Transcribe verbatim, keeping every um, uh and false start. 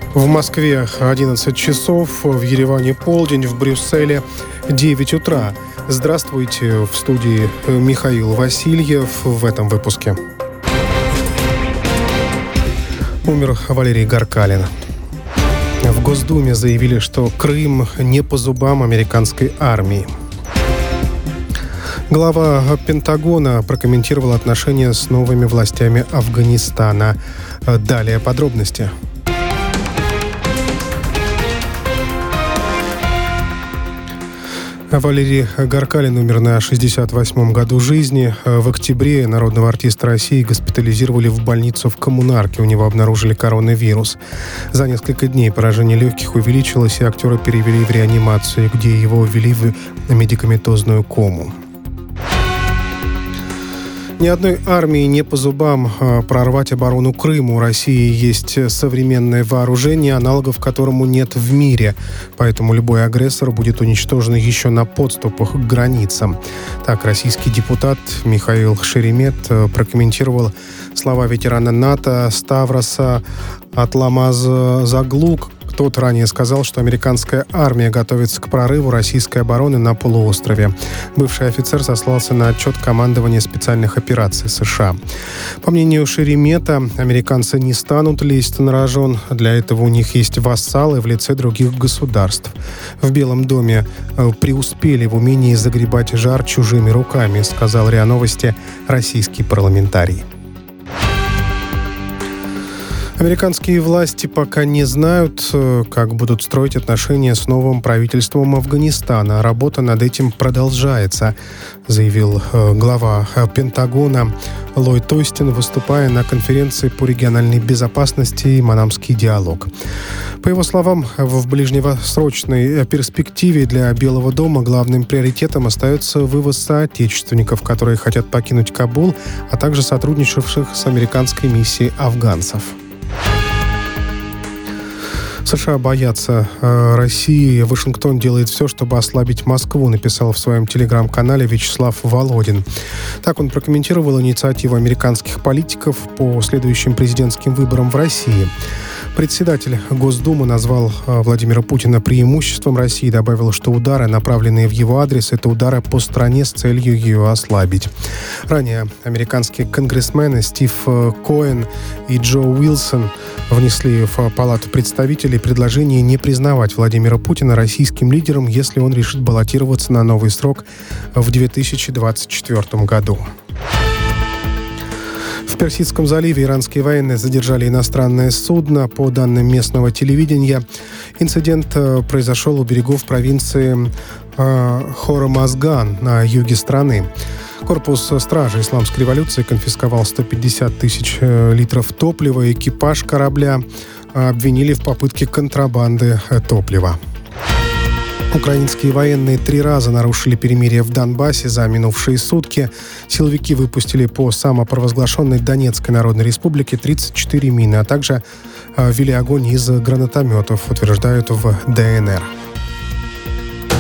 В Москве одиннадцать часов, в Ереване полдень, в Брюсселе девять утра. Здравствуйте, в студии Михаил Васильев в этом выпуске. Умер Валерий Гаркалин. В Госдуме заявили, что Крым не по зубам американской армии. Глава Пентагона прокомментировал отношения с новыми властями Афганистана. Далее подробности. Валерий Гаркалин умер на шестьдесят восьмом году жизни. В октябре народного артиста России госпитализировали в больницу в Коммунарке. У него обнаружили коронавирус. За несколько дней поражение легких увеличилось, и актера перевели в реанимацию, где его ввели в медикаментозную кому. Ни одной армии не по зубам прорвать оборону Крыма. У России есть современное вооружение, аналогов которому нет в мире. Поэтому любой агрессор будет уничтожен еще на подступах к границам. Так, российский депутат Михаил Шеремет прокомментировал слова ветерана НАТО Ставроса Атламазоглу. Тот ранее сказал, что американская армия готовится к прорыву российской обороны на полуострове. Бывший офицер сослался на отчет командования специальных операций США. По мнению Шеремета, американцы не станут лезть на рожон. Для этого у них есть вассалы в лице других государств. В Белом доме преуспели в умении загребать жар чужими руками, сказал РИА Новости российский парламентарий. Американские власти пока не знают, как будут строить отношения с новым правительством Афганистана. Работа над этим продолжается, заявил глава Пентагона Ллойд Остин, выступая на конференции по региональной безопасности и Манамский диалог. По его словам, в ближнесрочной перспективе для Белого дома главным приоритетом остается вывоз соотечественников, которые хотят покинуть Кабул, а также сотрудничавших с американской миссией афганцев. США боятся э, России. Вашингтон делает все, чтобы ослабить Москву, написал в своем телеграм-канале Вячеслав Володин. Так он прокомментировал инициативу американских политиков по следующим президентским выборам в России. Председатель Госдумы назвал Владимира Путина преимуществом России и добавил, что удары, направленные в его адрес, это удары по стране с целью ее ослабить. Ранее американские конгрессмены Стив Коэн и Джо Уилсон внесли в Палату представителей предложение не признавать Владимира Путина российским лидером, если он решит баллотироваться на новый срок в две тысячи двадцать четвёртом году. В Персидском заливе иранские военные задержали иностранное судно. По данным местного телевидения, инцидент произошел у берегов провинции Хорамазган на юге страны. Корпус стражи Исламской революции конфисковал сто пятьдесят тысяч литров топлива. Экипаж корабля обвинили в попытке контрабанды топлива. Украинские военные три раза нарушили перемирие в Донбассе за минувшие сутки. Силовики выпустили по самопровозглашенной Донецкой Народной Республике тридцать четыре мины, а также вели огонь из гранатометов, утверждают в ДНР.